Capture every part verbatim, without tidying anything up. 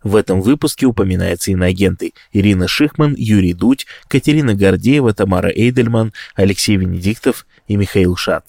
В этом выпуске упоминаются иноагенты Ирина Шихман, Юрий Дудь, Катерина Гордеева, Тамара Эйдельман, Алексей Венедиктов и Михаил Шац.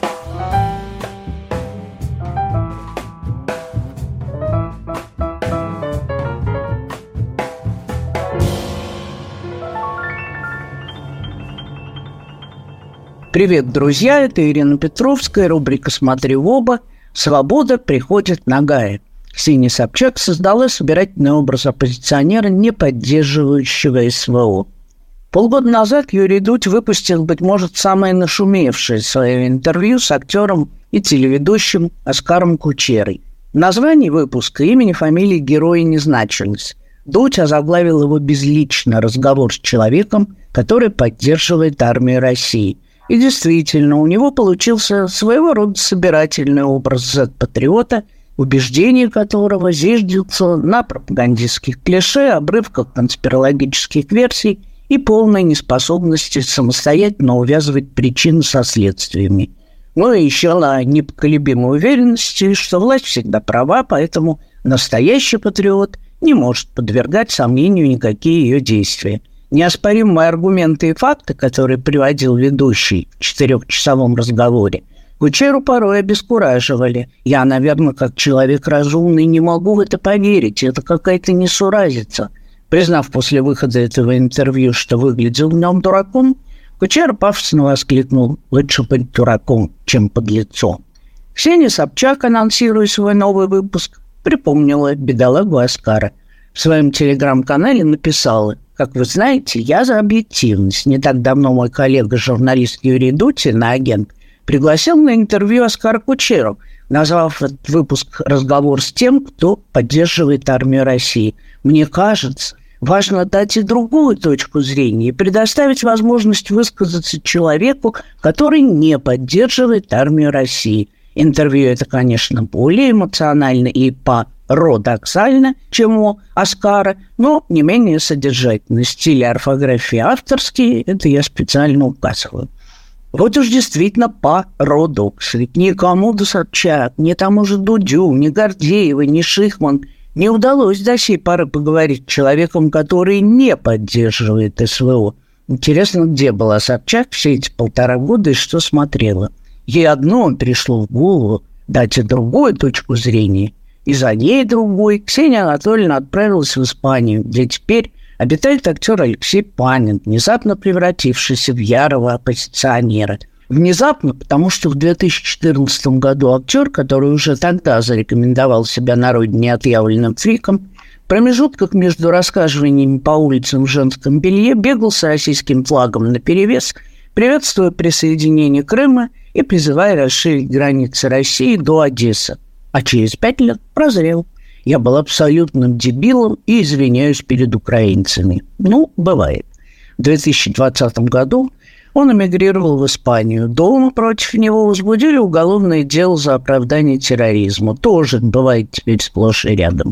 Привет, друзья, это Ирина Петровская, рубрика «Смотри в оба». Свобода приходит нагая. Ксения Собчак создала собирательный образ оппозиционера, не поддерживающего СВО. Полгода назад Юрий Дудь выпустил, быть может, самое нашумевшее свое интервью с актером и телеведущим Оскаром Кучерой. В названии выпуска имени, фамилии героя не значилось. Дудь озаглавил его безлично «Разговор с человеком, который поддерживает армию России». И действительно, у него получился своего рода собирательный образ зет-патриота, убеждения которого зиждется на пропагандистских клише, обрывках конспирологических версий и полной неспособности самостоятельно увязывать причины со следствиями. Ну и еще на непоколебимой уверенности, что власть всегда права, поэтому настоящий патриот не может подвергать сомнению никакие ее действия. Неоспоримые аргументы и факты, которые приводил ведущий в четырехчасовом разговоре, Кучеру порой обескураживали. Я, наверное, как человек разумный, не могу в это поверить. Это какая-то несуразица. Признав после выхода этого интервью, что выглядел в нем дураком, Кучера пафосно воскликнул: «Лучше быть дураком, чем подлецом». Ксения Собчак, анонсируя свой новый выпуск, припомнила бедолагу Оскара. В своем телеграм-канале написала: «Как вы знаете, я за объективность. Не так давно мой коллега-журналист Юрий Дудь, иноагент, пригласил на интервью Оскара Кучеру, назвав этот выпуск «Разговор с тем, кто поддерживает армию России». Мне кажется, важно дать и другую точку зрения и предоставить возможность высказаться человеку, который не поддерживает армию России. Интервью это, конечно, более эмоционально и парадоксально, чем у Оскара, но не менее содержательно. Стиль и орфография авторские, это я специально указываю. Вот уж действительно парадокс. Ведь никому до Собчак, ни тому же Дудю, ни Гордеевой, ни Шихман не удалось до сей поры поговорить с человеком, который не поддерживает СВО. Интересно, где была Собчак все эти полтора года и что смотрела? Ей одно пришло в голову дать и другую точку зрения, и за ней другой Ксения Анатольевна отправилась в Испанию, где теперь обитает актер Алексей Панин, внезапно превратившийся в ярого оппозиционера. Внезапно, потому что в две тысячи четырнадцатом году актер, который уже тогда зарекомендовал себя на родине отъявленным фриком, в промежутках между рассказываниями по улицам в женском белье бегал с российским флагом наперевес, приветствуя присоединение Крыма и призывая расширить границы России до Одессы. А через пять лет прозрел. Я был абсолютным дебилом и извиняюсь перед украинцами. Ну, бывает. В две тысячи двадцатом году он эмигрировал в Испанию. Дома против него возбудили уголовное дело за оправдание терроризма. Тоже бывает теперь сплошь и рядом.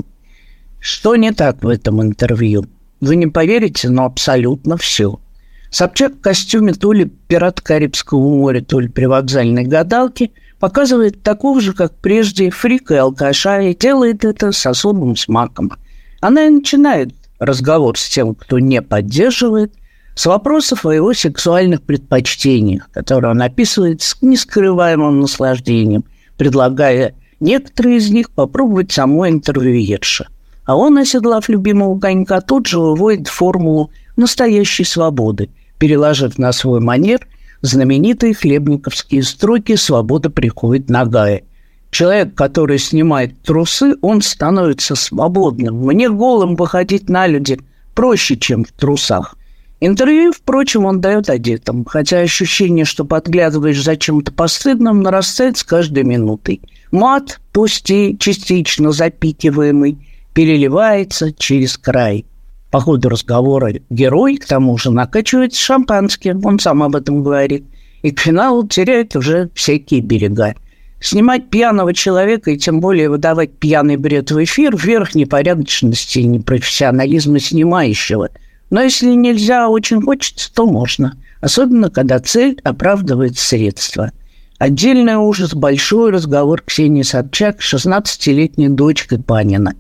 Что не так в этом интервью? Вы не поверите, но абсолютно все. Собчак в костюме то ли пират Карибского моря, то ли привокзальной гадалки показывает такого же, как прежде, фрика и алкаша, и делает это с особым смаком. Она и начинает разговор с тем, кто не поддерживает, с вопросов о его сексуальных предпочтениях, которые он описывает с нескрываемым наслаждением, предлагая некоторые из них попробовать самой интервьюерши. А он, оседлав любимого конька, тут же выводит формулу настоящей свободы, переложив на свой манер знаменитые хлебниковские строки «Свобода приходит нагая». Человек, который снимает трусы, он становится свободным. Мне голым выходить на люди проще, чем в трусах. Интервью, впрочем, он дает одетым, хотя ощущение, что подглядываешь за чем-то постыдным, нарастает с каждой минутой. Мат, пусть и частично запикиваемый, переливается через край. По ходу разговора герой, к тому же, накачивается шампанским, он сам об этом говорит, и к финалу теряет уже всякие берега. Снимать пьяного человека и тем более выдавать пьяный бред в эфир – верх непорядочности и непрофессионализма снимающего. Но если нельзя, очень хочется, то можно, особенно когда цель оправдывает средства. Отдельный ужас – большой разговор Ксении Собчак с шестнадцатилетней дочкой Панина.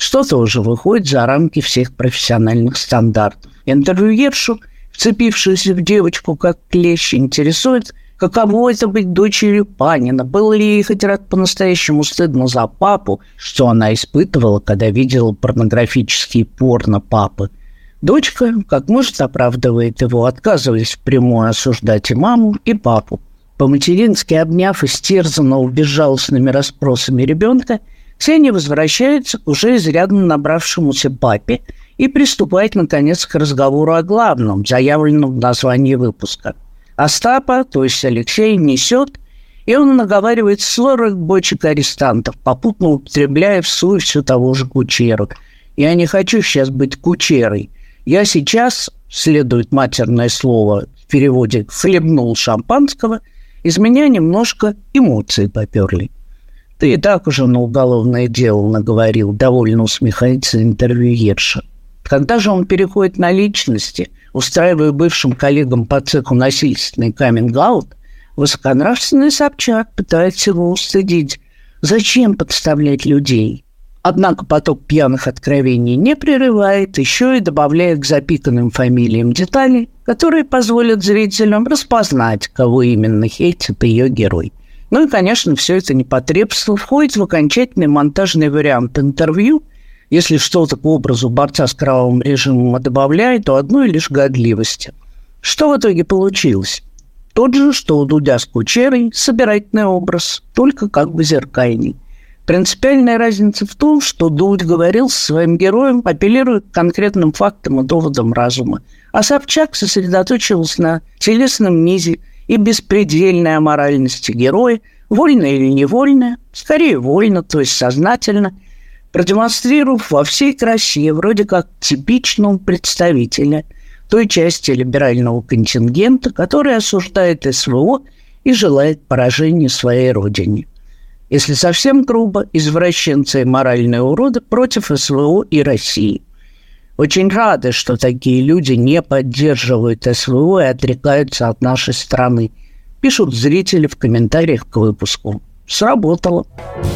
что тоже выходит за рамки всех профессиональных стандартов. Интервьюершу, вцепившуюся в девочку как клещ, интересует, каково это быть дочерью Панина, было ли ей хоть раз по-настоящему стыдно за папу, что она испытывала, когда видела порнографические порно папы. Дочка, как может, оправдывает его, отказываясь впрямую осуждать и маму, и папу. По-матерински обняв истерзанного безжалостными расспросами ребенка, Ксения возвращается к уже изрядно набравшемуся папе и приступает, наконец, к разговору о главном, заявленном в названии выпуска. Остапа, то есть Алексей, несет, и он наговаривает сорок бочек арестантов, попутно употребляя всуе все того же Кучеру. «Я не хочу сейчас быть Кучерой. Я сейчас, следует матерное слово в переводе, хлебнул шампанского, из меня немножко эмоции поперли». «Ты и так уже на уголовное дело наговорил», — довольно усмехается интервьюерша. Когда же он переходит на личности, устраивая бывшим коллегам по цеху насильственный каминг-аут, высоконравственный Собчак пытается его устыдить. Зачем подставлять людей? Однако поток пьяных откровений не прерывает, еще и добавляет к запиканным фамилиям детали, которые позволят зрителям распознать, кого именно хейтит ее герой. Ну и, конечно, все это непотребство входит в окончательный монтажный вариант интервью. Если что-то к образу борца с кровавым режимом добавляет, то одной лишь годливости. Что в итоге получилось? Тот же, что у Дудя с Кучерой, собирательный образ, только как бы зеркальный. Принципиальная разница в том, что Дудь говорил со своим героем, апеллируя к конкретным фактам и доводам разума, а Собчак сосредоточился на телесном низе и беспредельной аморальности героя, вольно или невольно, скорее вольно, то есть сознательно, продемонстрировав во всей красе вроде как типичного представителя той части либерального контингента, который осуждает СВО и желает поражения своей родине. Если совсем грубо, извращенцы и моральные уроды против СВО и России. Очень рады, что такие люди не поддерживают СВО и отрекаются от нашей страны, пишут зрители в комментариях к выпуску. Сработало.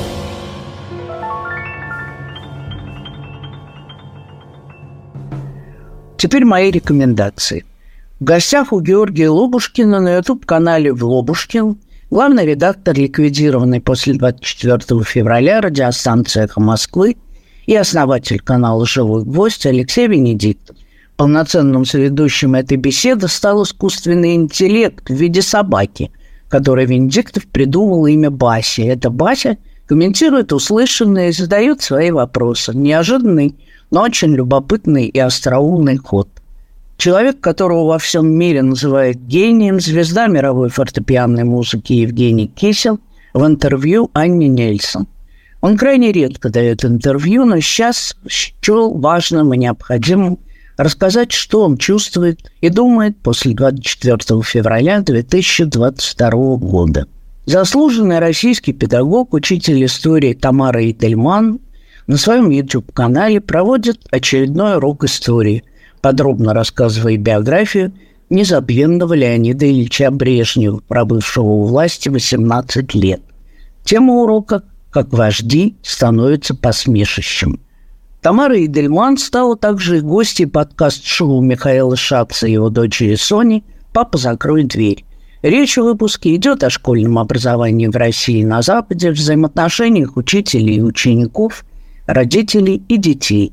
Теперь мои рекомендации. В гостях у Георгия Лобушкина на ютуб-канале «Влобушкин» главный редактор ликвидированной после двадцать четвёртого февраля радиостанции «Эхо Москвы» и основатель канала «Живой гвоздь» Алексей Венедиктов. Полноценным соведущим этой беседы стал искусственный интеллект в виде собаки, которой Венедиктов придумал имя Бася. Эта Бася комментирует услышанное и задает свои вопросы. Неожиданный, но очень любопытный и остроумный ход. Человек, которого во всем мире называют гением, звезда мировой фортепианной музыки Евгений Кисел в интервью Анне Нельсон. Он крайне редко дает интервью, но сейчас счел важным и необходимым рассказать, что он чувствует и думает после двадцать четвёртого февраля две тысячи двадцать второго года. Заслуженный российский педагог, учитель истории Тамара Эйдельман на своем YouTube-канале проводит очередной урок истории, подробно рассказывая биографию незабвенного Леонида Ильича Брежнева, пробывшего у власти восемнадцать лет. Тема урока «Как вожди становятся посмешищем». Тамара Эйдельман стала также и гостьей подкаст-шоу Михаила Шаца и его дочери Сони «Папа, закрой дверь». Речь в выпуске идет о школьном образовании в России и на Западе, взаимоотношениях учителей и учеников, родителей и детей.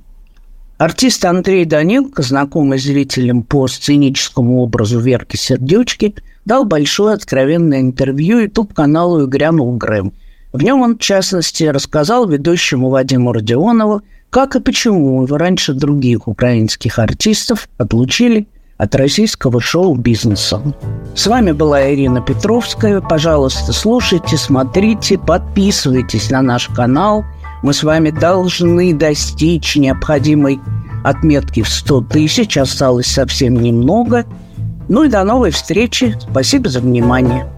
Артист Андрей Данилко, знакомый зрителям по сценическому образу Верки Сердючки, дал большое откровенное интервью ютуб-каналу «И грянул Грэм». В нем он, в частности, рассказал ведущему Вадиму Родионову, как и почему его раньше других украинских артистов отлучили от российского шоу-бизнеса. С вами была Ирина Петровская. Пожалуйста, слушайте, смотрите, подписывайтесь на наш канал. Мы с вами должны достичь необходимой отметки в сто тысяч. Осталось совсем немного. Ну и до новой встречи. Спасибо за внимание.